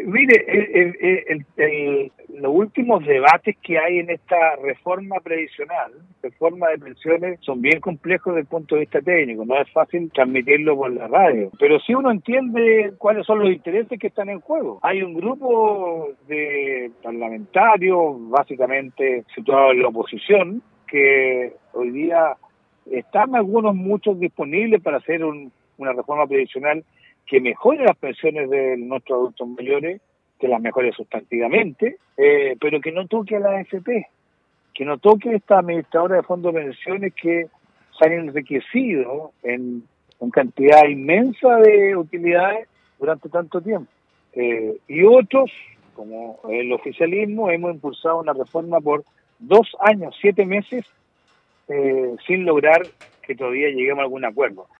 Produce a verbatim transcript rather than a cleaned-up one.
mire, el, el, el, el, los últimos debates que hay en esta reforma previsional, reforma de pensiones, son bien complejos desde el punto de vista técnico. No es fácil transmitirlo por la radio, pero sí uno entiende cuáles son los intereses que están en juego. Hay un grupo de parlamentarios, básicamente situados en la oposición, que hoy día están algunos, muchos disponibles para hacer un, una reforma previsional que mejore las pensiones de nuestros adultos mayores, que las mejore sustantivamente, eh, pero que no toque a la A F P, que no toque a esta administradora de fondos de pensiones que se han enriquecido en, en cantidad inmensa de utilidades durante tanto tiempo. Eh, y otros, como el oficialismo, hemos impulsado una reforma por dos años, siete meses, eh, sin lograr que todavía lleguemos a algún acuerdo.